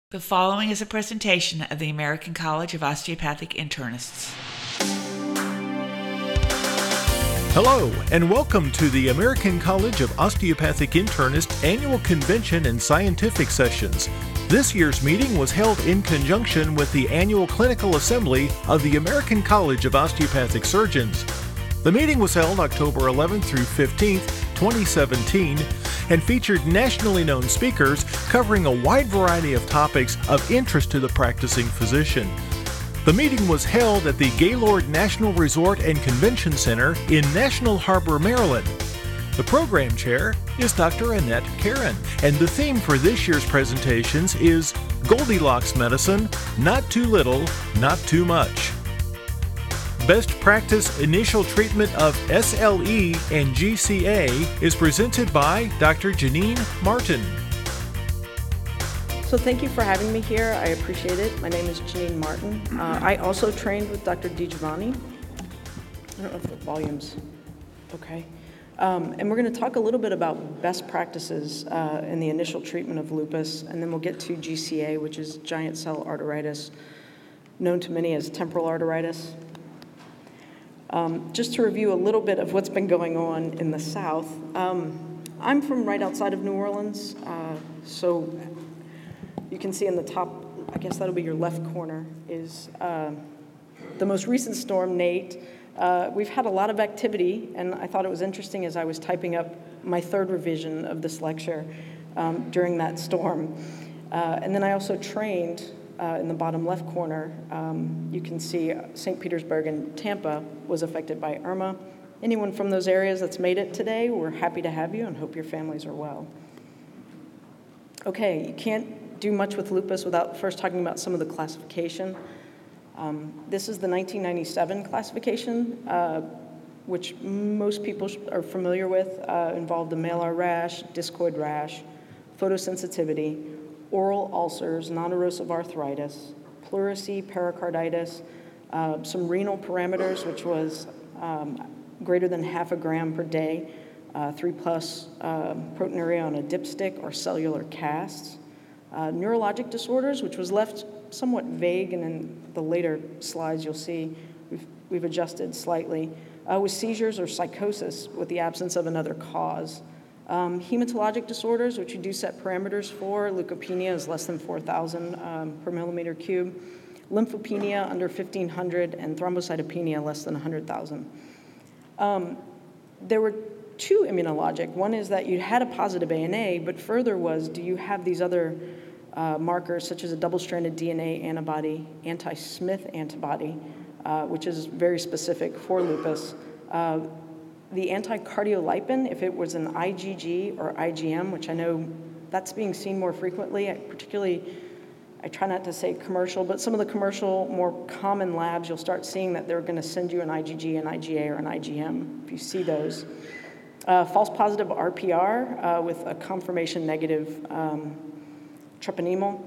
The following is a presentation of the American College of Osteopathic Internists. Hello, and welcome to the American College of Osteopathic Internists Annual Convention and Scientific Sessions. This year's meeting was held in conjunction with the Annual Clinical Assembly of the American College of Osteopathic Surgeons. The meeting was held October 11th through 15th, 2017, and featured nationally known speakers covering a wide variety of topics of interest to the practicing physician. The meeting was held at the Gaylord National Resort and Convention Center in National Harbor, Maryland. The program chair is Dr. Annette Karen, and the theme for this year's presentations is Goldilocks Medicine, Not Too Little, Not Too Much. Best Practice Initial Treatment of SLE and GCA is presented by Dr. Janine Martin. So thank you for having me here. I appreciate it. My name is Janine Martin. I also trained with Dr. DiGiovanni. I don't know if the volume's okay. And we're going to talk a little bit about best practices in the initial treatment of lupus, and then we'll get to GCA, which is giant cell arteritis, known to many as temporal arteritis. Just to review a little bit of what's been going on in the South, I'm from right outside of New Orleans, so you can see in the top, I guess that'll be your left corner, is the most recent storm, Nate. We've had a lot of activity, and I thought it was interesting as I was typing up my third revision of this lecture during that storm. And then I also trained in the bottom left corner. You can see St. Petersburg and Tampa was affected by Irma. Anyone from those areas that's made it today, we're happy to have you and hope your families are well. Okay, you can't do much with lupus without first talking about some of the classification. This is the 1997 classification, which most people are familiar with, involved a malar rash, discoid rash, photosensitivity, oral ulcers, non-erosive arthritis, pleurisy, pericarditis, some renal parameters, which was greater than 0.5 gram per day, 3+ proteinuria on a dipstick or cellular casts, neurologic disorders, which was left somewhat vague, and in the later slides you'll see we've adjusted slightly, with seizures or psychosis with the absence of another cause. Hematologic disorders, which you do set parameters for, leukopenia is less than 4,000 per millimeter cube, lymphopenia under 1,500, and thrombocytopenia less than 100,000. There were two immunologic. One is that you had a positive ANA, but further was, do you have these other markers, such as a double-stranded DNA antibody, anti-Smith antibody, which is very specific for lupus. The anti-cardiolipin, if it was an IgG or IgM, which I know that's being seen more frequently, I try not to say commercial, but some of the commercial, more common labs, you'll start seeing that they're going to send you an IgG, an IgA, or an IgM, if you see those. False positive RPR with a confirmation negative treponemal.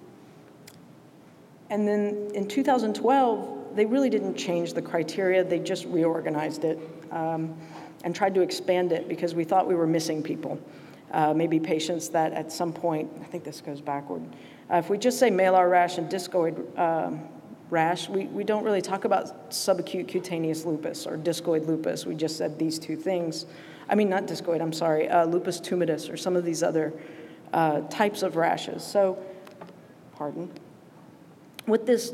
And then in 2012, they really didn't change the criteria, they just reorganized it. And tried to expand it because we thought we were missing people, maybe patients that at some point, I think this goes backward. If we just say malar rash and discoid rash, we don't really talk about subacute cutaneous lupus or discoid lupus. We just said these two things. I mean, not discoid, I'm sorry, lupus tumitis or some of these other types of rashes. So, pardon. What this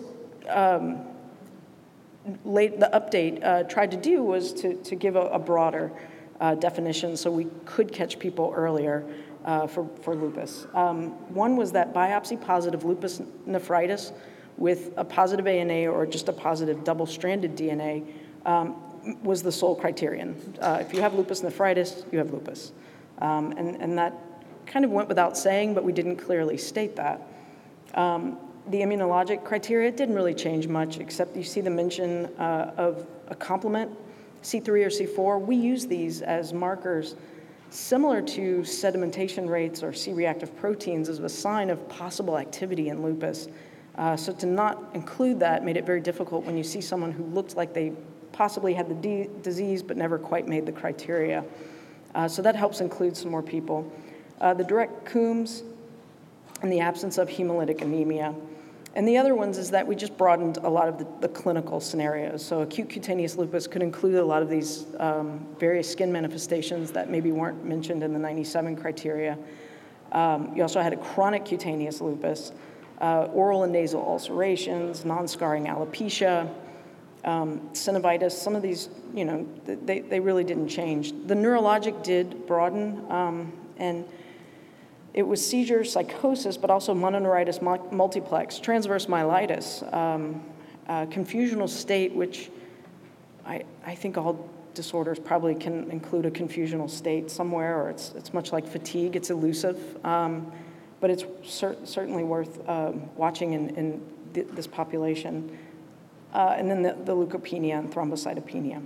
the update tried to do was to give a broader definition so we could catch people earlier for lupus. One was that biopsy-positive lupus nephritis with a positive ANA or just a positive double-stranded DNA was the sole criterion. If you have lupus nephritis, you have lupus. And that kind of went without saying, but we didn't clearly state that. The immunologic criteria didn't really change much, except you see the mention of a complement, C3 or C4. We use these as markers similar to sedimentation rates or C-reactive proteins as a sign of possible activity in lupus. So to not include that made it very difficult when you see someone who looked like they possibly had the disease but never quite made the criteria. So that helps include some more people. The direct Coombs and the absence of hemolytic anemia. And the other ones is that we just broadened a lot of the clinical scenarios. So acute cutaneous lupus could include a lot of these various skin manifestations that maybe weren't mentioned in the 97 criteria. You also had a chronic cutaneous lupus, oral and nasal ulcerations, non-scarring alopecia, synovitis. Some of these, they really didn't change. The neurologic did broaden, and it was seizure, psychosis, but also mononeuritis multiplex, transverse myelitis, confusional state, which I think all disorders probably can include a confusional state somewhere, or it's much like fatigue. It's elusive, but it's certainly worth watching in this population. And then the leukopenia and thrombocytopenia.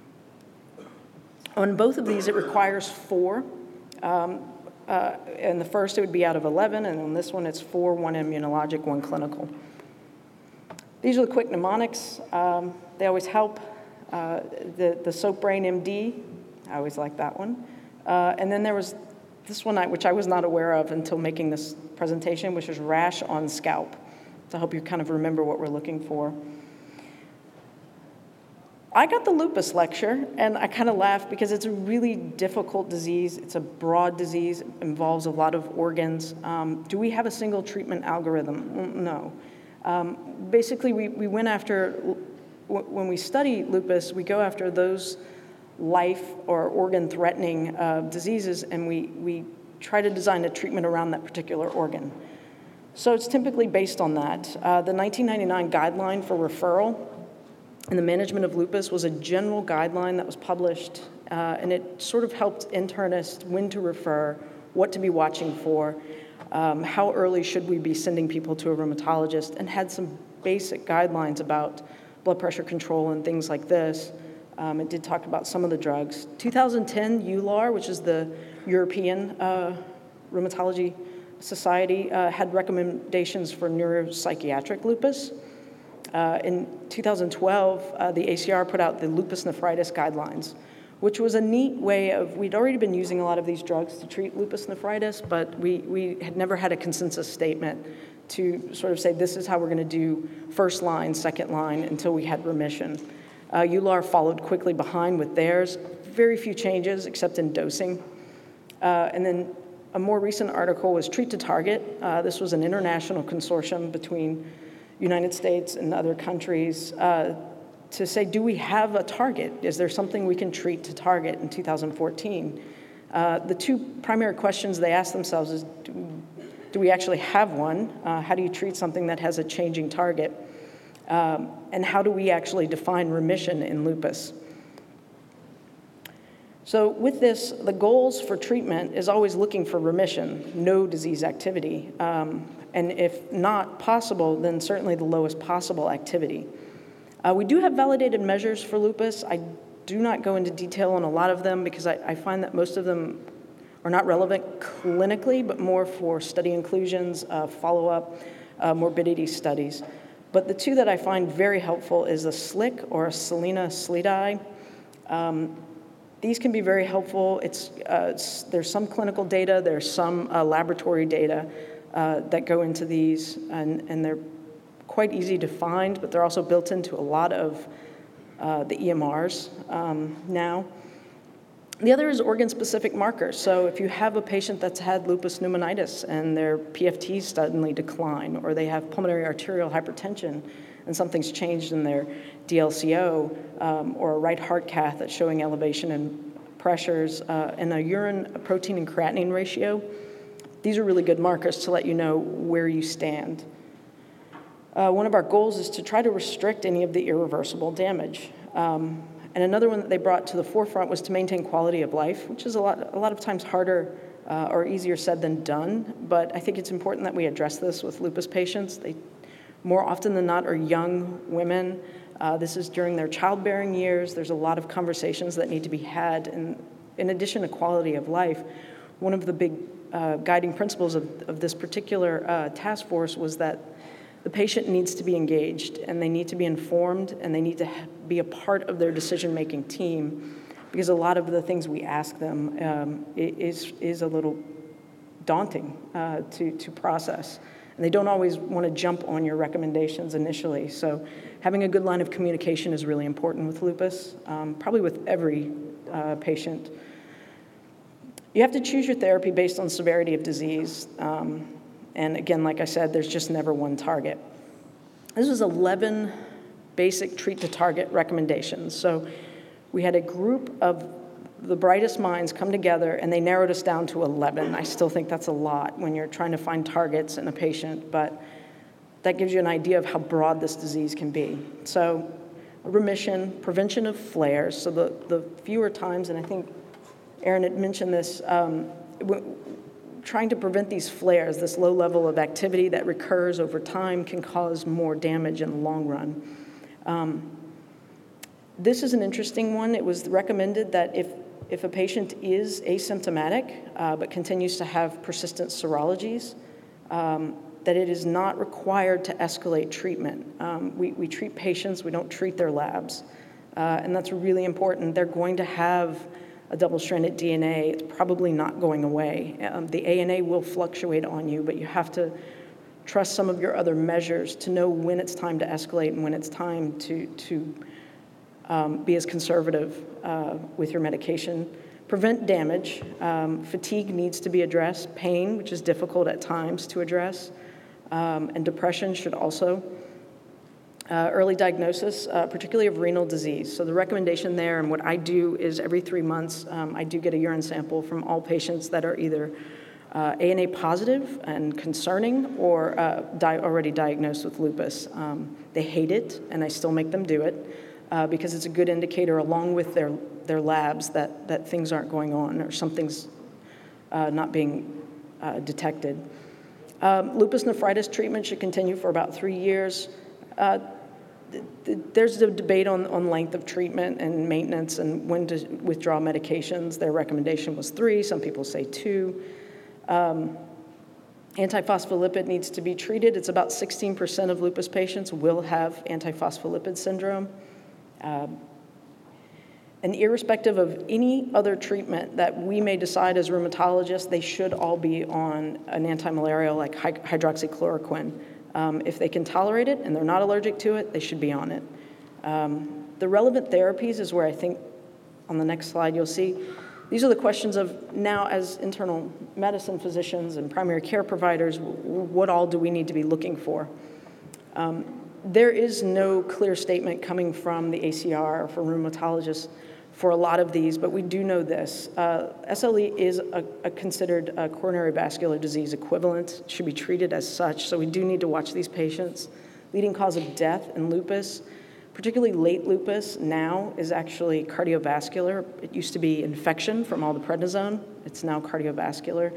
On both of these, it requires 4. And the first, it would be out of 11, and on this one, it's 4, 1 immunologic, 1 clinical. These are the quick mnemonics. They always help. The SOAP Brain MD, I always like that one. And then there was this one, which I was not aware of until making this presentation, which is rash on scalp. So I hope you kind of remember what we're looking for. I got the lupus lecture, and I kind of laughed because it's a really difficult disease. It's a broad disease, it involves a lot of organs. Do we have a single treatment algorithm? No. Basically, we went after, when we study lupus, we go after those life or organ-threatening diseases, and we try to design a treatment around that particular organ. So it's typically based on that. The 1999 guideline for referral and the management of lupus was a general guideline that was published, and it sort of helped internists when to refer, what to be watching for, how early should we be sending people to a rheumatologist, and had some basic guidelines about blood pressure control and things like this. It did talk about some of the drugs. 2010, EULAR, which is the European Rheumatology Society, had recommendations for neuropsychiatric lupus. In 2012, the ACR put out the lupus nephritis guidelines, which was a neat way of, we'd already been using a lot of these drugs to treat lupus nephritis, but we had never had a consensus statement to sort of say, this is how we're going to do first line, second line, until we had remission. EULAR followed quickly behind with theirs. Very few changes, except in dosing. And then a more recent article was Treat to Target. This was an international consortium between United States and other countries to say, do we have a target? Is there something we can treat to target in 2014? The two primary questions they asked themselves is, do we actually have one? How do you treat something that has a changing target? And how do we actually define remission in lupus? So with this, the goals for treatment is always looking for remission, no disease activity. And if not possible, then certainly the lowest possible activity. We do have validated measures for lupus. I do not go into detail on a lot of them because I find that most of them are not relevant clinically, but more for study inclusions, follow-up, morbidity studies. But the two that I find very helpful is a SLIC or a Selena-SLEDAI. These can be very helpful. There's some clinical data, there's some laboratory data that go into these, and they're quite easy to find, but they're also built into a lot of the EMRs now. The other is organ-specific markers. So if you have a patient that's had lupus pneumonitis and their PFTs suddenly decline, or they have pulmonary arterial hypertension and something's changed in their DLCO, or a right heart cath that's showing elevation in pressures, and a urine protein and creatinine ratio, these are really good markers to let you know where you stand. One of our goals is to try to restrict any of the irreversible damage. And another one that they brought to the forefront was to maintain quality of life, which is a lot of times harder or easier said than done. But I think it's important that we address this with lupus patients. They, more often than not, are young women. This is during their childbearing years. There's a lot of conversations that need to be had. And in addition to quality of life, one of the big guiding principles of this particular task force was that the patient needs to be engaged, and they need to be informed, and they need to be a part of their decision-making team, because a lot of the things we ask them is a little daunting to process. And they don't always want to jump on your recommendations initially. So having a good line of communication is really important with lupus, probably with every patient. You have to choose your therapy based on severity of disease. And again, like I said, there's just never one target. This was 11 basic treat-to-target recommendations. So we had a group of the brightest minds come together, and they narrowed us down to 11. I still think that's a lot when you're trying to find targets in a patient, but that gives you an idea of how broad this disease can be. So remission, prevention of flares, so the fewer times, and I think Aaron had mentioned this, trying to prevent these flares, this low level of activity that recurs over time can cause more damage in the long run. This is an interesting one. It was recommended that if a patient is asymptomatic but continues to have persistent serologies, that it is not required to escalate treatment. We treat patients, we don't treat their labs. And that's really important. They're going to have a double-stranded DNA. It's probably not going away. The ANA will fluctuate on you, but you have to trust some of your other measures to know when it's time to escalate and when it's time to be as conservative with your medication. Prevent damage. Fatigue needs to be addressed. Pain, which is difficult at times to address. And depression should also. Early diagnosis, particularly of renal disease. So the recommendation there, and what I do is every 3 months, I do get a urine sample from all patients that are either ANA positive and concerning or already diagnosed with lupus. They hate it, and I still make them do it because it's a good indicator along with their labs that things aren't going on or something's not being detected. Lupus nephritis treatment should continue for about 3 years. There's a debate on length of treatment and maintenance and when to withdraw medications. Their recommendation was 3. Some people say 2. Antiphospholipid needs to be treated. It's about 16% of lupus patients will have antiphospholipid syndrome. And irrespective of any other treatment that we may decide as rheumatologists, they should all be on an antimalarial like hydroxychloroquine. If they can tolerate it and they're not allergic to it, they should be on it. The relevant therapies is where I think on the next slide you'll see, these are the questions of now as internal medicine physicians and primary care providers, what all do we need to be looking for? There is no clear statement coming from the ACR or from rheumatologists for a lot of these, but we do know this. SLE is a considered coronary vascular disease equivalent, should be treated as such, so we do need to watch these patients. Leading cause of death in lupus, particularly late lupus now, is actually cardiovascular. It used to be infection from all the prednisone. It's now cardiovascular.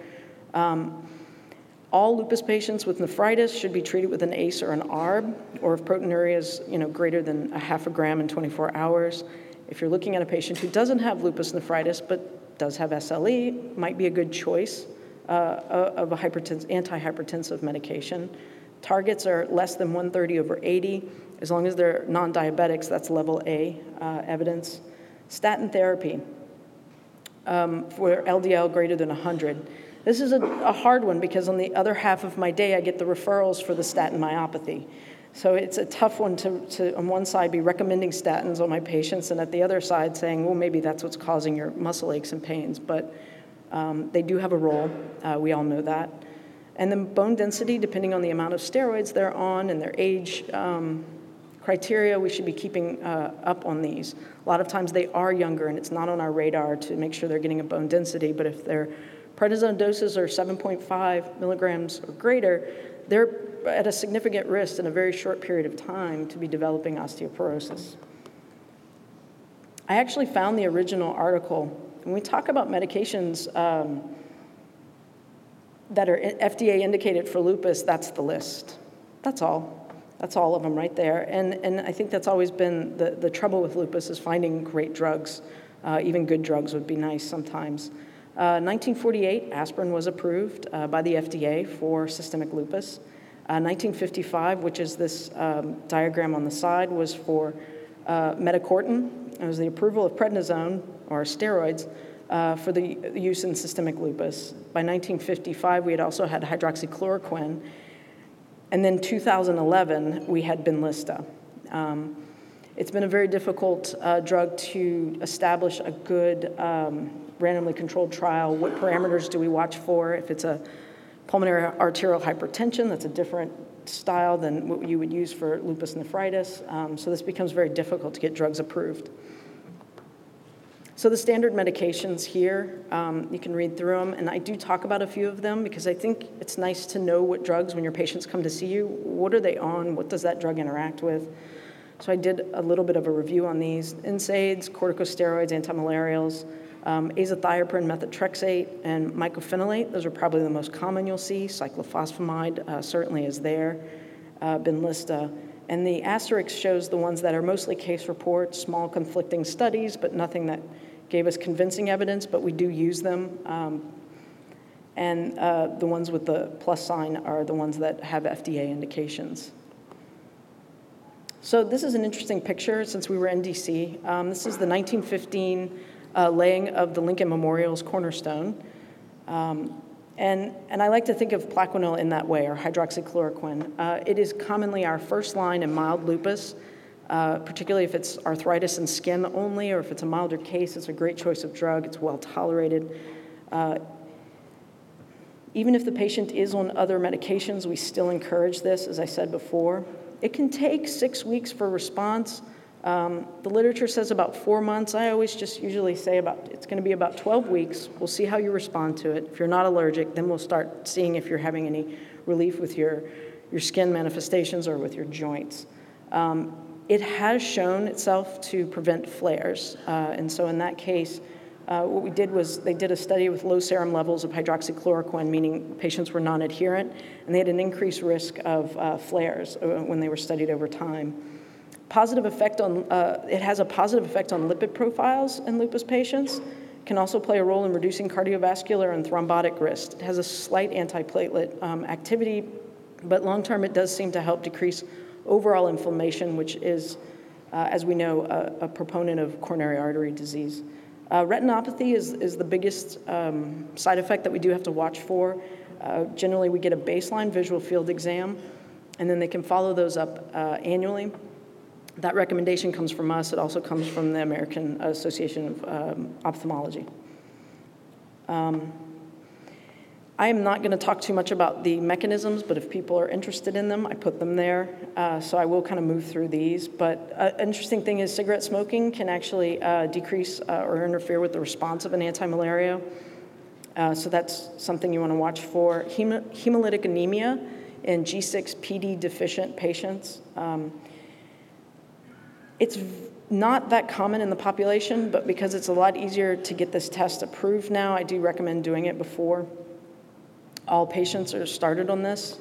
All lupus patients with nephritis should be treated with an ACE or an ARB, or if proteinuria is greater than 0.5 gram in 24 hours. If you're looking at a patient who doesn't have lupus nephritis but does have SLE, might be a good choice of a antihypertensive medication. Targets are less than 130/80. As long as they're non-diabetics, that's level A evidence. Statin therapy for LDL greater than 100. This is a hard one because on the other half of my day, I get the referrals for the statin myopathy. So it's a tough one to on one side, be recommending statins on my patients, and at the other side saying, well, maybe that's what's causing your muscle aches and pains. But they do have a role. We all know that. And then bone density, depending on the amount of steroids they're on and their age criteria, we should be keeping up on these. A lot of times they are younger, and it's not on our radar to make sure they're getting a bone density. But if their prednisone doses are 7.5 milligrams or greater, they're at a significant risk in a very short period of time to be developing osteoporosis. I actually found the original article. When we talk about medications that are FDA indicated for lupus, that's the list. That's all. That's all of them right there. And I think that's always been the trouble with lupus is finding great drugs. Even good drugs would be nice sometimes. 1948, aspirin was approved by the FDA for systemic lupus. 1955, which is this diagram on the side, was for methacortin. It was the approval of prednisone, or steroids, for the use in systemic lupus. By 1955, we had also had hydroxychloroquine. And then 2011, we had Benlysta. It's been a very difficult drug to establish a good randomly controlled trial. What parameters do we watch for? If it's a pulmonary arterial hypertension, that's a different style than what you would use for lupus nephritis. So this becomes very difficult to get drugs approved. So the standard medications here, you can read through them, and I do talk about a few of them because I think it's nice to know what drugs, when your patients come to see you, what are they on, what does that drug interact with? So I did a little bit of a review on these. NSAIDs, corticosteroids, antimalarials, azathioprine, methotrexate, and mycophenolate. Those are probably the most common you'll see. Cyclophosphamide certainly is there, Benlysta. And the asterisk shows the ones that are mostly case reports, small conflicting studies, but nothing that gave us convincing evidence, but we do use them. And the ones with the plus sign are the ones that have FDA indications. So this is an interesting picture since we were in DC. This is the 1915 laying of the Lincoln Memorial's cornerstone. And I like to think of Plaquenil in that way, or hydroxychloroquine. It is commonly our first line in mild lupus, particularly if it's arthritis and skin only, or if it's a milder case, it's a great choice of drug. It's well tolerated. Even if the patient is on other medications, we still encourage this, as I said before. It can take 6 weeks for response. The literature says about 4 months. I always just usually say it's going to be about 12 weeks. We'll see how you respond to it. If you're not allergic, then we'll start seeing if you're having any relief with your skin manifestations or with your joints. It has shown itself to prevent flares. And so in that case, what we did was they did a study with low serum levels of hydroxychloroquine, meaning patients were non-adherent, and they had an increased risk of flares when they were studied over time. It has a positive effect on lipid profiles in lupus patients. It can also play a role in reducing cardiovascular and thrombotic risk. It has a slight antiplatelet activity, but long-term it does seem to help decrease overall inflammation, which is, as we know, a proponent of coronary artery disease. Retinopathy is the biggest side effect that we do have to watch for. Generally, we get a baseline visual field exam, and then they can follow those up annually. That recommendation comes from us. It also comes from the American Association of Ophthalmology. I am not going to talk too much about the mechanisms, but if people are interested in them, I put them there. So I will kind of move through these. But an interesting thing is cigarette smoking can actually decrease or interfere with the response of an anti-malaria. So that's something you want to watch for. Hemolytic anemia in G6PD deficient patients. It's not that common in the population, but because it's a lot easier to get this test approved now, I do recommend doing it before all patients are started on this.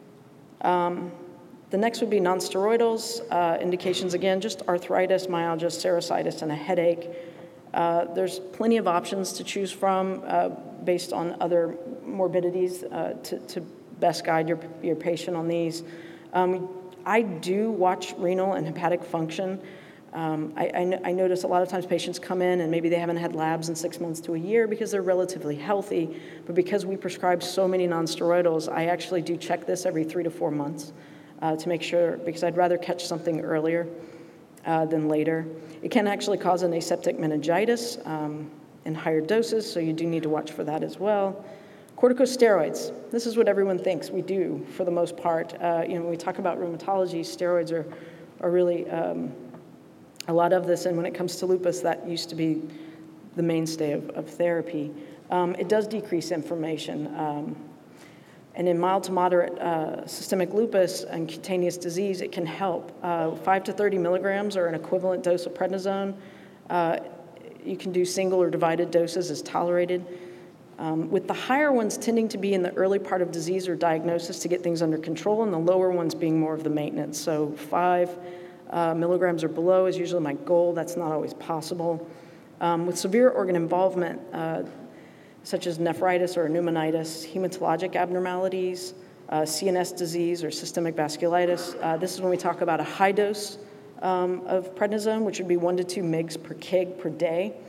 The next would be nonsteroidals. Indications, again, just arthritis, myalgia, serositis, and a headache. There's plenty of options to choose from based on other morbidities to best guide your patient on these. I do watch renal and hepatic function. I notice a lot of times patients come in and maybe they haven't had labs in 6 months to a year because they're relatively healthy, but because we prescribe so many nonsteroidals, I actually do check this every 3 to 4 months to make sure, because I'd rather catch something earlier than later. It can actually cause an aseptic meningitis in higher doses, so you do need to watch for that as well. Corticosteroids. This is what everyone thinks we do for the most part. When we talk about rheumatology, steroids are really a lot of this, and when it comes to lupus, that used to be the mainstay of therapy. It does decrease inflammation. And in mild to moderate systemic lupus and cutaneous disease, it can help. 5 to 30 milligrams are an equivalent dose of prednisone. You can do single or divided doses as tolerated. With the higher ones tending to be in the early part of disease or diagnosis to get things under control, and the lower ones being more of the maintenance. So 5 milligrams or below is usually my goal. That's not always possible. With severe organ involvement, such as nephritis or pneumonitis, hematologic abnormalities, CNS disease or systemic vasculitis, this is when we talk about a high dose of prednisone, which would be 1 to 2 mg per kg per day.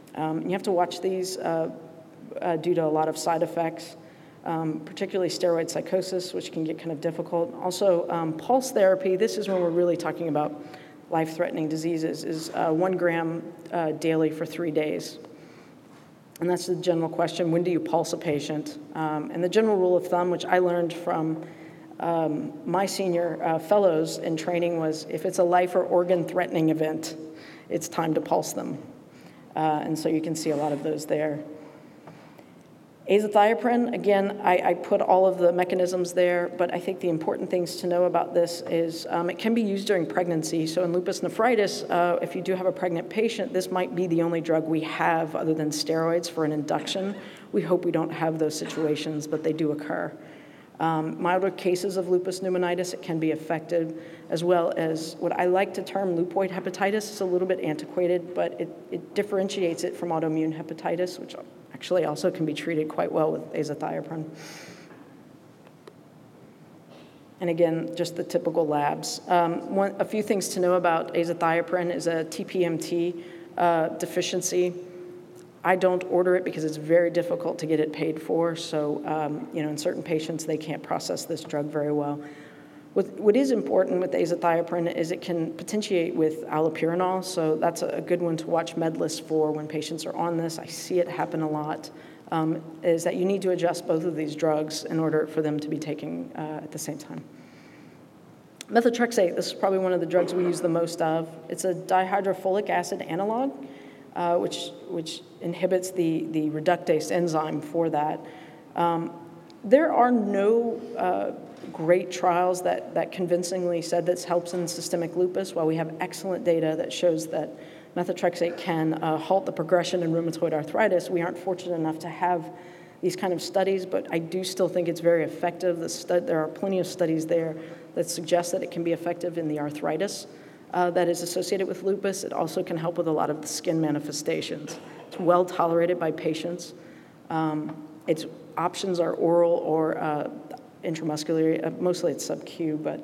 You have to watch these due to a lot of side effects, particularly steroid psychosis, which can get kind of difficult. Also, pulse therapy, this is when we're really talking about life-threatening diseases, is 1 gram daily for 3 days. And that's the general question, when do you pulse a patient? And the general rule of thumb, which I learned from my senior fellows in training, was if it's a life or organ-threatening event, it's time to pulse them. And so you can see a lot of those there. Azathioprine, again, I put all of the mechanisms there, but I think the important things to know about this is it can be used during pregnancy. So in lupus nephritis, if you do have a pregnant patient, this might be the only drug we have other than steroids for an induction. We hope we don't have those situations, but they do occur. Milder cases of lupus pneumonitis, it can be effective, as well as what I like to term leukoid hepatitis. It's a little bit antiquated, but it differentiates it from autoimmune hepatitis, which actually also can be treated quite well with azathioprine. And again, just the typical labs. A few things to know about azathioprine is a TPMT deficiency. I don't order it because it's very difficult to get it paid for. So, in certain patients, they can't process this drug very well. What is important with azathioprine is it can potentiate with allopurinol. So that's a good one to watch MedList for when patients are on this. I see it happen a lot, is that you need to adjust both of these drugs in order for them to be taken at the same time. Methotrexate, this is probably one of the drugs we use the most of. It's a dihydrofolic acid analog, which inhibits the reductase enzyme for that. There are no great trials that convincingly said this helps in systemic lupus, while we have excellent data that shows that methotrexate can halt the progression in rheumatoid arthritis. We aren't fortunate enough to have these kind of studies, but I do still think it's very effective. There are plenty of studies there that suggest that it can be effective in the arthritis that is associated with lupus. It also can help with a lot of the skin manifestations. It's well tolerated by patients. Its options are oral or intramuscular. Mostly it's sub-Q, but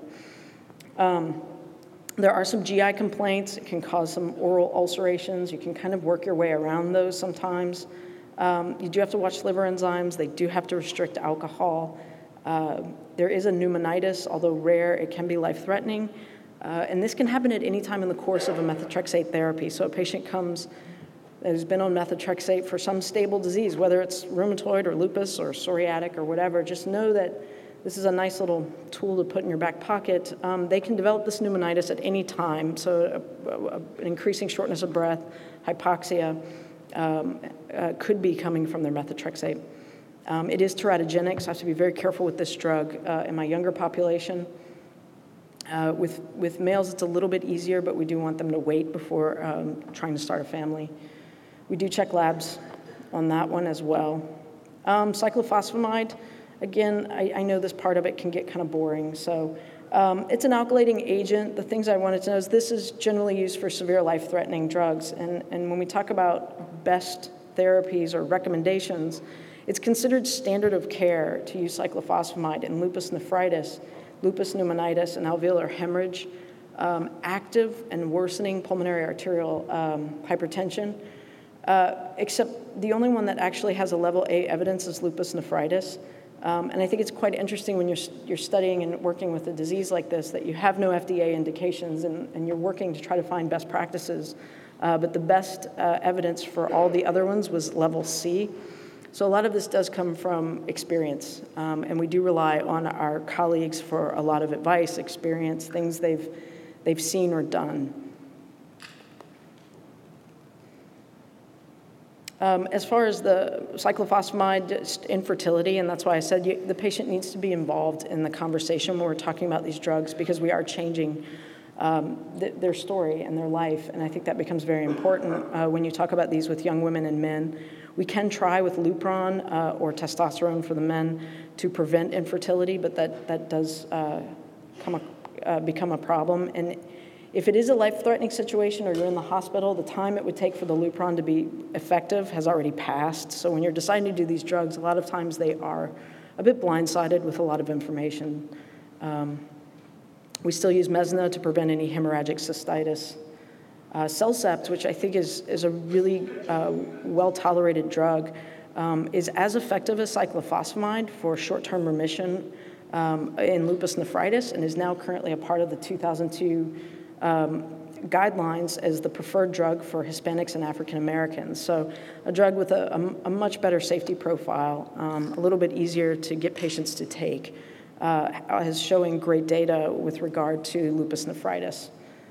there are some GI complaints. It can cause some oral ulcerations. You can kind of work your way around those sometimes. You do have to watch liver enzymes. They do have to restrict alcohol. There is a pneumonitis, although rare, it can be life-threatening. And this can happen at any time in the course of a methotrexate therapy. So a patient comes that has been on methotrexate for some stable disease, whether it's rheumatoid or lupus or psoriatic or whatever, just know that this is a nice little tool to put in your back pocket. They can develop this pneumonitis at any time, so an increasing shortness of breath, hypoxia could be coming from their methotrexate. It is teratogenic, so I have to be very careful with this drug in my younger population. With males, it's a little bit easier, but we do want them to wait before trying to start a family. We do check labs on that one as well. Cyclophosphamide, again, I know this part of it can get kind of boring. So it's an alkylating agent. The things I wanted to know is this is generally used for severe life-threatening drugs. And when we talk about best therapies or recommendations, it's considered standard of care to use cyclophosphamide in lupus nephritis, lupus pneumonitis, and alveolar hemorrhage, active and worsening pulmonary arterial hypertension, except the only one that actually has a level A evidence is lupus nephritis. And I think it's quite interesting when you're studying and working with a disease like this that you have no FDA indications and you're working to try to find best practices. But the best evidence for all the other ones was level C. So a lot of this does come from experience, and we do rely on our colleagues for a lot of advice, experience, things they've seen or done. As far as the cyclophosphamide, just infertility, and that's why I said the patient needs to be involved in the conversation when we're talking about these drugs, because we are changing their story and their life, and I think that becomes very important when you talk about these with young women and men. We can try with Lupron or testosterone for the men to prevent infertility, but that does become a problem. And if it is a life-threatening situation or you're in the hospital, the time it would take for the Lupron to be effective has already passed. So when you're deciding to do these drugs, a lot of times they are a bit blindsided with a lot of information. We still use Mesna to prevent any hemorrhagic cystitis. CellCept, which I think is a really well-tolerated drug, is as effective as cyclophosphamide for short-term remission in lupus nephritis, and is now currently a part of the 2002 guidelines as the preferred drug for Hispanics and African Americans. So a drug with a much better safety profile, a little bit easier to get patients to take, is showing great data with regard to lupus nephritis.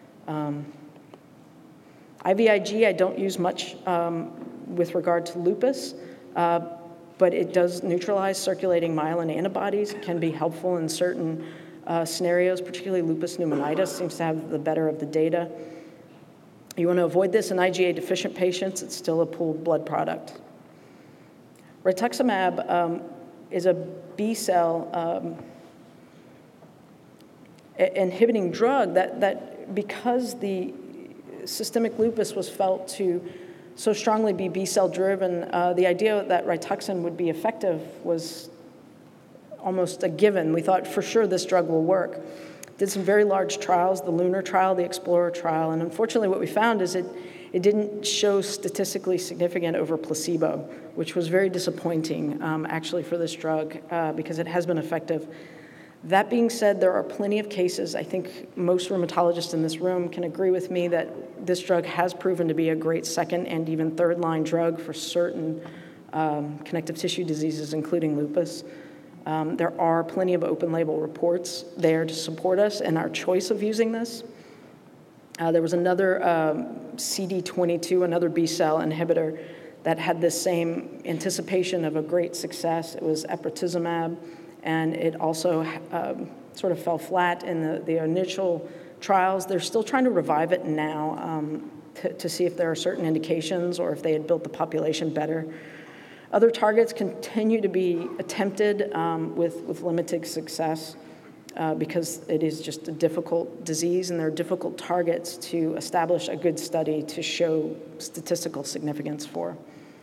IVIG I don't use much with regard to lupus, but it does neutralize circulating myelin antibodies. It can be helpful in certain scenarios, particularly lupus pneumonitis seems to have the better of the data. You want to avoid this in IgA deficient patients. It's still a pooled blood product. Rituximab is a B-cell inhibiting drug that because the systemic lupus was felt to so strongly be B-cell driven, the idea that Rituxan would be effective was almost a given. We thought for sure this drug will work. Did some very large trials, the LUNAR trial, the EXPLORER trial, and unfortunately what we found is it didn't show statistically significant over placebo, which was very disappointing actually for this drug because it has been effective. That being said, there are plenty of cases, I think most rheumatologists in this room can agree with me that this drug has proven to be a great second and even third line drug for certain connective tissue diseases, including lupus. There are plenty of open label reports there to support us in our choice of using this. There was another CD22, another B-cell inhibitor that had this same anticipation of a great success. It was eprotizumab, and it also sort of fell flat in the initial trials. They're still trying to revive it now to see if there are certain indications or if they had built the population better. Other targets continue to be attempted with limited success because it is just a difficult disease and there are difficult targets to establish a good study to show statistical significance for.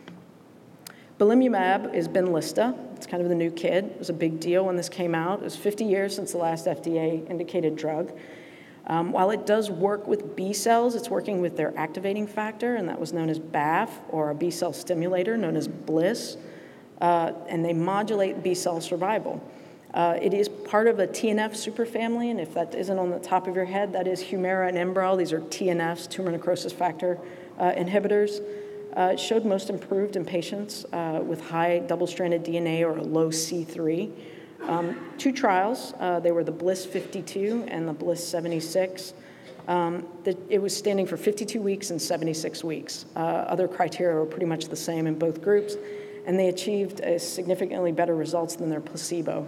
Belimumab is Benlysta. It's kind of the new kid. It was a big deal when this came out. It was 50 years since the last FDA-indicated drug. While it does work with B cells, it's working with their activating factor, and that was known as BAFF, or a B cell stimulator known as BLyS, and they modulate B cell survival. It is part of a TNF superfamily, and if that isn't on the top of your head, that is Humira and Enbrel. These are TNFs, tumor necrosis factor inhibitors. It showed most improved in patients with high double-stranded DNA or a low C3. Two trials, they were the BLyS 52 and the BLyS 76. It was standing for 52 weeks and 76 weeks. Other criteria were pretty much the same in both groups, and they achieved significantly better results than their placebo.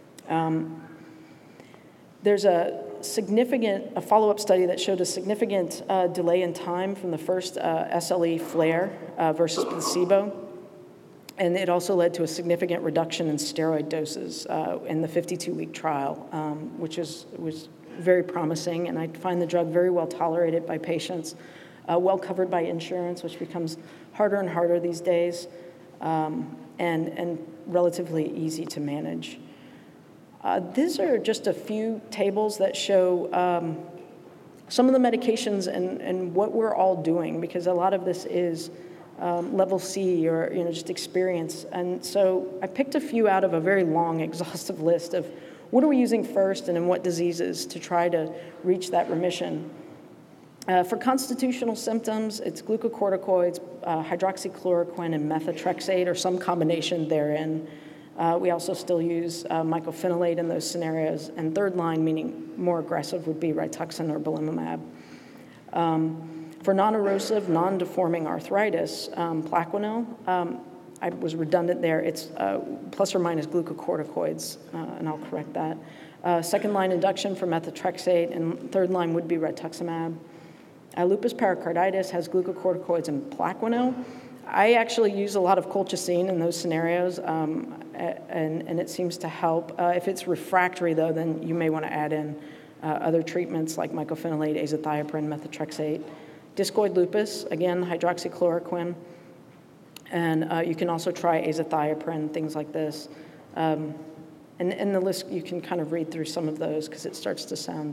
There's a follow-up study that showed a significant delay in time from the first SLE flare versus placebo. And it also led to a significant reduction in steroid doses in the 52-week trial, which was very promising. And I find the drug very well tolerated by patients, well covered by insurance, which becomes harder and harder these days, and relatively easy to manage. These are just a few tables that show some of the medications and what we're all doing, because a lot of this is level C or just experience. And so I picked a few out of a very long, exhaustive list of what are we using first and in what diseases to try to reach that remission. For constitutional symptoms, it's glucocorticoids, hydroxychloroquine, and methotrexate, or some combination therein. We also still use mycophenolate in those scenarios. And third line, meaning more aggressive, would be Rituxan or Belimumab. For non-erosive, non-deforming arthritis, Plaquenil, I was redundant there. It's plus or minus glucocorticoids, and I'll correct that. Second line induction for methotrexate, and third line would be Rituximab. Lupus pericarditis has glucocorticoids and Plaquenil. I actually use a lot of colchicine in those scenarios, and it seems to help. If it's refractory, though, then you may want to add in other treatments like mycophenolate, azathioprine, methotrexate. Discoid lupus, again, hydroxychloroquine, and you can also try azathioprine, things like this. And the list, you can kind of read through some of those because it starts to sound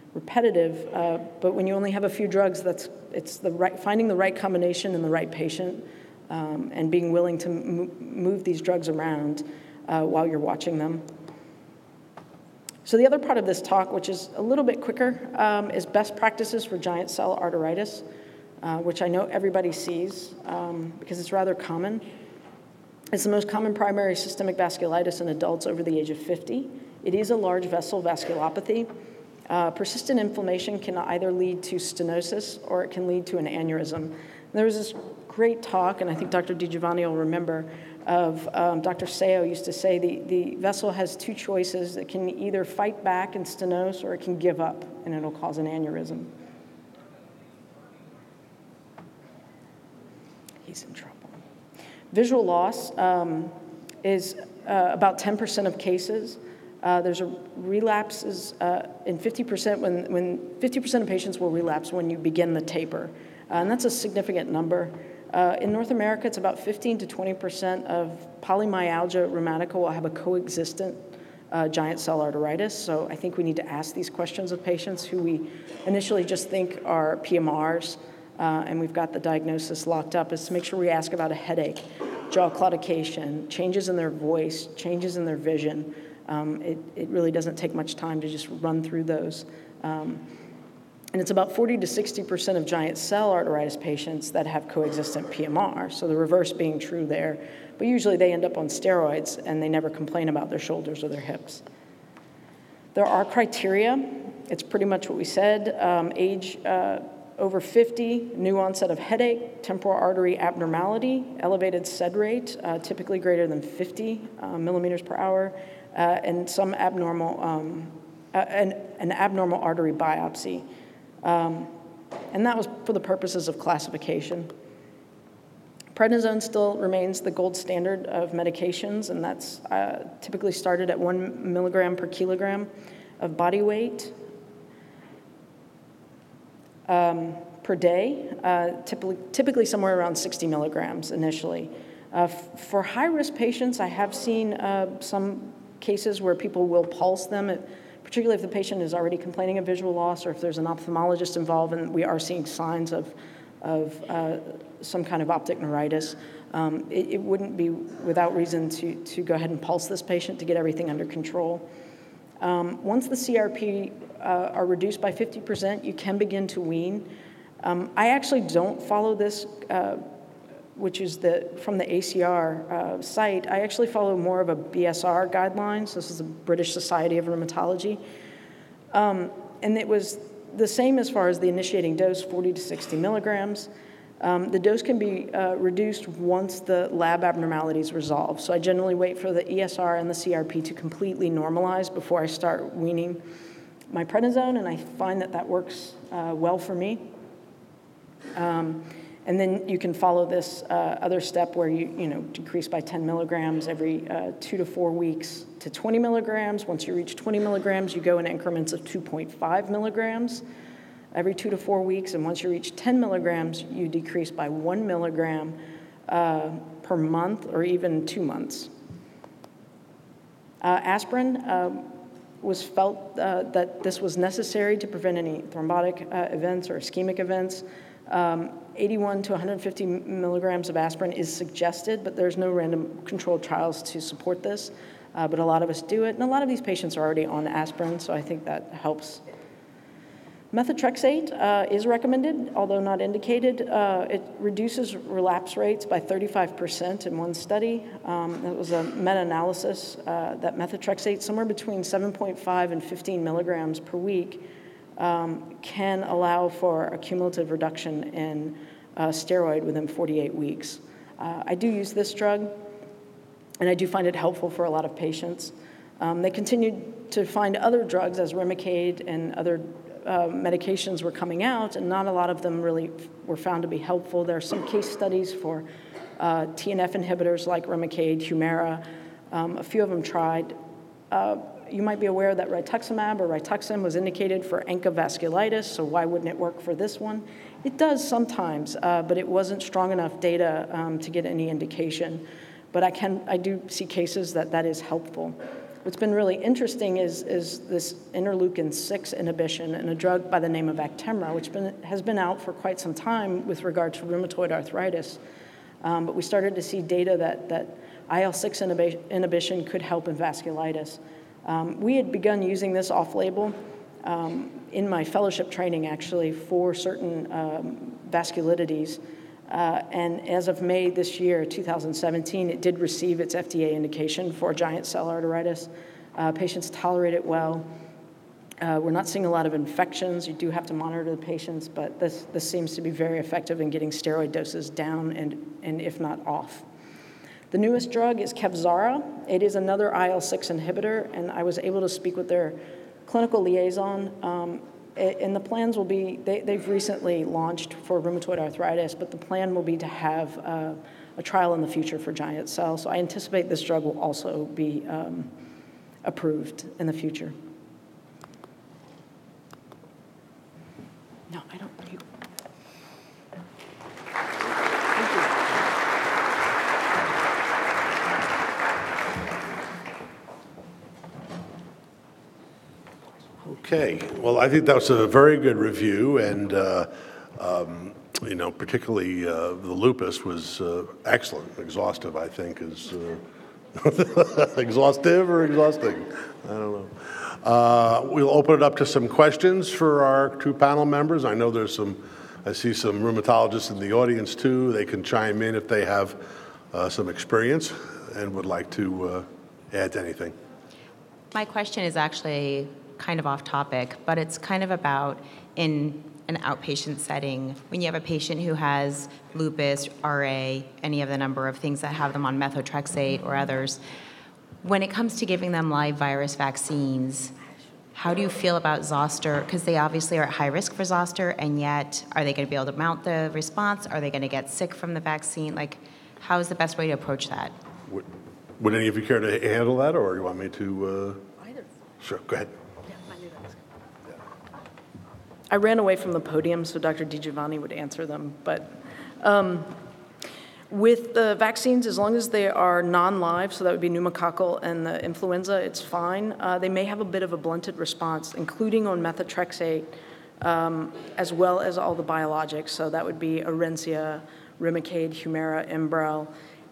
repetitive, but when you only have a few drugs, it's finding the right combination in the right patient, and being willing to move these drugs around while you're watching them. So the other part of this talk, which is a little bit quicker, is best practices for giant cell arteritis, which I know everybody sees because it's rather common. It's the most common primary systemic vasculitis in adults over the age of 50. It is a large vessel vasculopathy. Persistent inflammation can either lead to stenosis or it can lead to an aneurysm. There was this great talk, and I think Dr. DiGiovanni will remember, of Dr. Seo used to say the vessel has two choices. It can either fight back and stenose or it can give up, and it'll cause an aneurysm. He's in trouble. Visual loss is about 10% of cases. There's a relapses in 50% when 50% of patients will relapse when you begin the taper, and that's a significant number. In North America, it's about 15 to 20% of polymyalgia rheumatica will have a coexistent giant cell arteritis. So I think we need to ask these questions of patients who we initially just think are PMRs, and we've got the diagnosis locked up, is to make sure we ask about a headache, jaw claudication, changes in their voice, changes in their vision. It really doesn't take much time to just run through those. And it's about 40 to 60% of giant cell arteritis patients that have coexistent PMR, so the reverse being true there. But usually they end up on steroids and they never complain about their shoulders or their hips. There are criteria. It's pretty much what we said. Age over 50, new onset of headache, temporal artery abnormality, elevated SED rate, typically greater than 50 millimeters per hour, and some abnormal, an abnormal artery biopsy. And that was for the purposes of classification. Prednisone still remains the gold standard of medications, and that's typically started at 1 milligram per kilogram of body weight per day, typically somewhere around 60 milligrams initially. For high-risk patients, I have seen some cases where people will pulse them, particularly if the patient is already complaining of visual loss or if there's an ophthalmologist involved and we are seeing signs of some kind of optic neuritis. It wouldn't be without reason to go ahead and pulse this patient to get everything under control. Once the CRP are reduced by 50%, you can begin to wean. I actually don't follow this, which is from the ACR site. I actually follow more of a BSR guidelines. This is the British Society of Rheumatology. And it was the same as far as the initiating dose, 40 to 60 milligrams. The dose can be reduced once the lab abnormalities resolve. So I generally wait for the ESR and the CRP to completely normalize before I start weaning my prednisone, and I find that works well for me. And then you can follow this other step where you decrease by 10 milligrams every 2 to 4 weeks to 20 milligrams. Once you reach 20 milligrams, you go in increments of 2.5 milligrams every 2 to 4 weeks. And once you reach 10 milligrams, you decrease by 1 milligram per month or even 2 months. Aspirin was felt that this was necessary to prevent any thrombotic events or ischemic events. 81 to 150 milligrams of aspirin is suggested, but there's no random controlled trials to support this. But a lot of us do it, and a lot of these patients are already on aspirin, so I think that helps. Methotrexate is recommended, although not indicated. It reduces relapse rates by 35% in one study. It was a meta-analysis that methotrexate, somewhere between 7.5 and 15 milligrams per week, can allow for a cumulative reduction in steroid within 48 weeks. I do use this drug, and I do find it helpful for a lot of patients. They continued to find other drugs as Remicade and other medications were coming out, and not a lot of them really were found to be helpful. There are some case studies for TNF inhibitors like Remicade, Humira. A few of them tried. You might be aware that rituximab or Rituxan was indicated for ANCA vasculitis, so why wouldn't it work for this one? It does sometimes, but it wasn't strong enough data to get any indication. But I do see cases that is helpful. What's been really interesting is this interleukin-6 inhibition in a drug by the name of Actemra, which has been out for quite some time with regard to rheumatoid arthritis. But we started to see data that IL-6 inhibition could help in vasculitis. We had begun using this off-label in my fellowship training, actually, for certain vasculitides. And as of May this year, 2017, it did receive its FDA indication for giant cell arteritis. Patients tolerate it well. We're not seeing a lot of infections. You do have to monitor the patients, but this seems to be very effective in getting steroid doses down and if not off. The newest drug is Kevzara. It is another IL-6 inhibitor, and I was able to speak with their clinical liaison. And the plans will be, they've recently launched for rheumatoid arthritis, but the plan will be to have a trial in the future for giant cell. So I anticipate this drug will also be approved in the future. No, I don't. Okay, well, I think that was a very good review, and you know, particularly the lupus was excellent. Exhaustive, I think, is exhaustive or exhausting? I don't know. We'll open it up to some questions for our two panel members. I know there's I see some rheumatologists in the audience too. They can chime in if they have some experience and would like to add to anything. My question is actually kind of off topic, but it's kind of about in an outpatient setting, when you have a patient who has lupus, RA, any of the number of things that have them on methotrexate or others, when it comes to giving them live virus vaccines, how do you feel about zoster? Because they obviously are at high risk for zoster, and yet are they going to be able to mount the response? Are they going to get sick from the vaccine? Like, how is the best way to approach that? Would any of you care to handle that, or do you want me to? Either. Sure, go ahead. I ran away from the podium so Dr. DiGiovanni would answer them, but with the vaccines, as long as they are non-live, so that would be pneumococcal and the influenza, it's fine. They may have a bit of a blunted response, including on methotrexate, as well as all the biologics, so that would be Orencia, Remicade, Humira, Enbrel.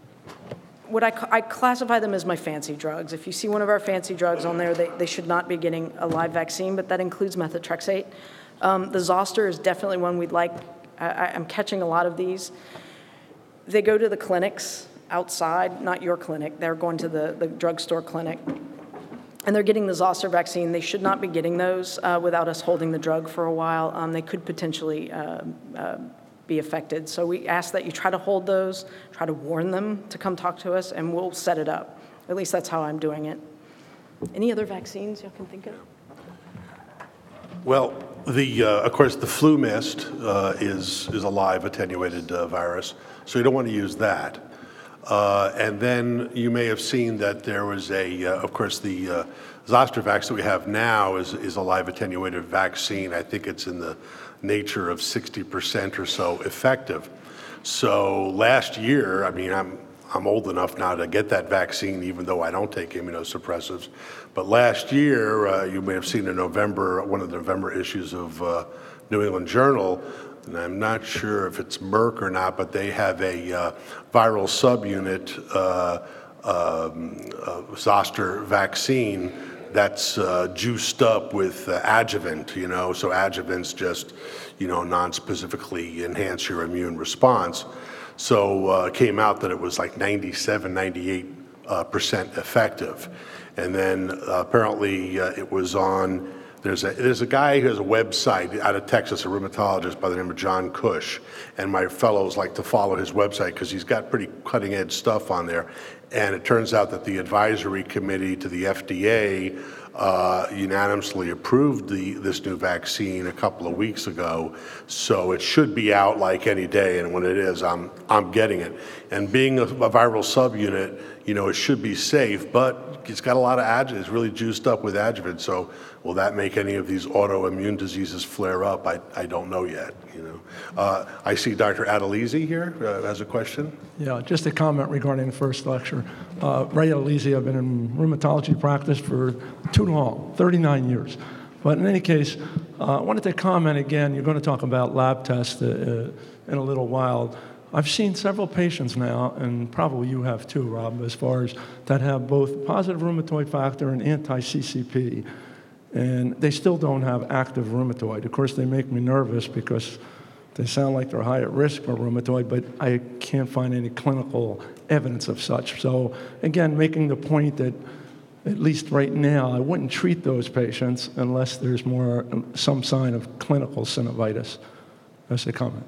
I classify them as my fancy drugs. If you see one of our fancy drugs on there, they should not be getting a live vaccine, but that includes methotrexate. The zoster is definitely one we'd like. I'm catching a lot of these. They go to the clinics outside, not your clinic. They're going to the drugstore clinic, and they're getting the zoster vaccine. They should not be getting those without us holding the drug for a while. They could potentially be affected. So we ask that you try to hold those, try to warn them to come talk to us, and we'll set it up. At least that's how I'm doing it. Any other vaccines you can think of? Well, of course, the flu mist is a live attenuated virus, so you don't want to use that. And then you may have seen that there was of course, the Zostavax that we have now is a live attenuated vaccine. I think it's in the nature of 60% or so effective. So last year, I mean, I'm old enough now to get that vaccine, even though I don't take immunosuppressives. But last year, you may have seen in November, one of the November issues of New England Journal, and I'm not sure if it's Merck or not, but they have a viral subunit zoster vaccine that's juiced up with adjuvant, so adjuvants just, non-specifically enhance your immune response. So it came out that it was like 97, 98% effective. And then apparently it was on, there's a guy who has a website out of Texas, a rheumatologist by the name of John Cush. And my fellows like to follow his website because he's got pretty cutting edge stuff on there. And it turns out that the advisory committee to the FDA unanimously approved this new vaccine a couple of weeks ago, so it should be out like any day. And when it is, I'm getting it. And being a viral subunit, you know, it should be safe, but it's got a lot of adjuvant. It's really juiced up with adjuvant. So will that make any of these autoimmune diseases flare up? I don't know yet. You know, I see Dr. Adelizi here has a question. Yeah, just a comment regarding the first lecture. Ray Adelizi, I've been in rheumatology practice for too long, 39 years. But in any case, I wanted to comment again. You're going to talk about lab tests in a little while. I've seen several patients now, and probably you have too, Rob, as far as that have both positive rheumatoid factor and anti-CCP, and they still don't have active rheumatoid. Of course, they make me nervous because they sound like they're high at risk for rheumatoid, but I can't find any clinical evidence of such. So again, making the point that at least right now, I wouldn't treat those patients unless there's some sign of clinical synovitis. That's a comment.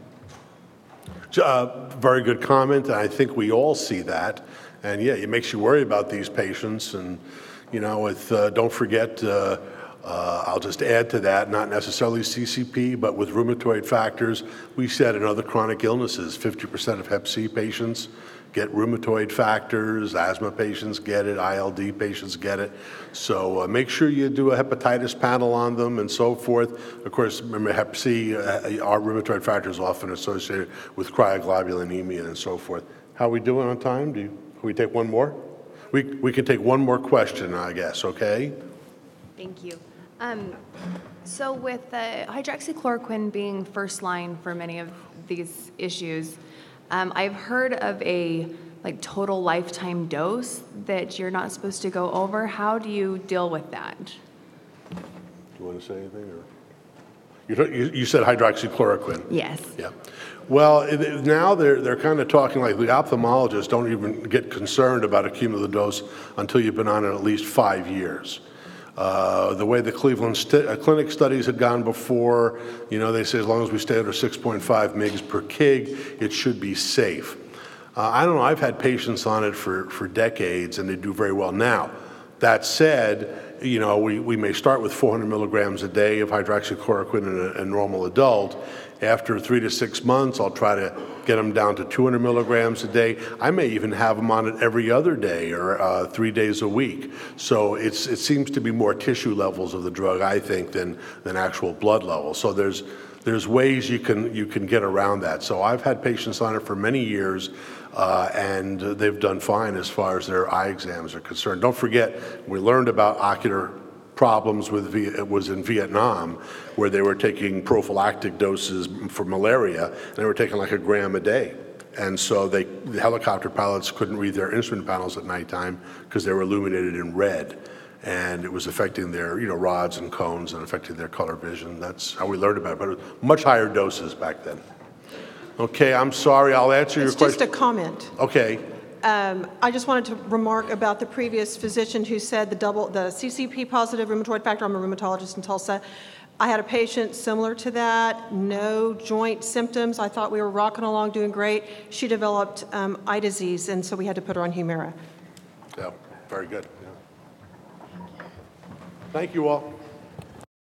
Very good comment, and I think we all see that. And yeah, it makes you worry about these patients. And you know, don't forget, I'll just add to that, not necessarily CCP, but with rheumatoid factors, we said in other chronic illnesses, 50% of Hep C patients get rheumatoid factors, asthma patients get it, ILD patients get it. So make sure you do a hepatitis panel on them and so forth. Of course, remember Hep C, our rheumatoid factors often associated with cryoglobulinemia and so forth. How are we doing on time? Can we take one more? We can take one more question, I guess, okay? Thank you. So with hydroxychloroquine being first line for many of these issues, I've heard of a total lifetime dose that you're not supposed to go over. How do you deal with that? Do you want to say anything? Or? You said hydroxychloroquine. Yes. Yeah. Well, now they're kind of talking like the ophthalmologists don't even get concerned about a cumulative dose until you've been on it at least 5 years. The way the Cleveland Clinic studies had gone before, you know, they say as long as we stay under 6.5 mg per kg, it should be safe. I don't know, I've had patients on it for decades and they do very well. Now, that said, you know, we may start with 400 milligrams a day of hydroxychloroquine in a normal adult. After 3 to 6 months, I'll try to get them down to 200 milligrams a day. I may even have them on it every other day or 3 days a week. So it seems to be more tissue levels of the drug, I think, than actual blood levels. So there's ways you can get around that. So I've had patients on it for many years, and they've done fine as far as their eye exams are concerned. Don't forget, we learned about ocular problems it was in Vietnam, where they were taking prophylactic doses for malaria, and they were taking like 1 gram a day. And so the helicopter pilots couldn't read their instrument panels at nighttime because they were illuminated in red. And it was affecting their, rods and cones and affecting their color vision. That's how we learned about it, but it was much higher doses back then. Okay, I'm sorry, I'll answer your question. It's just a comment. Okay. I just wanted to remark about the previous physician who said the CCP positive rheumatoid factor. I'm a rheumatologist in Tulsa. I had a patient similar to that, no joint symptoms. I thought we were rocking along, doing great. She developed eye disease, and so we had to put her on Humira. Yeah, very good. Yeah. Thank you all.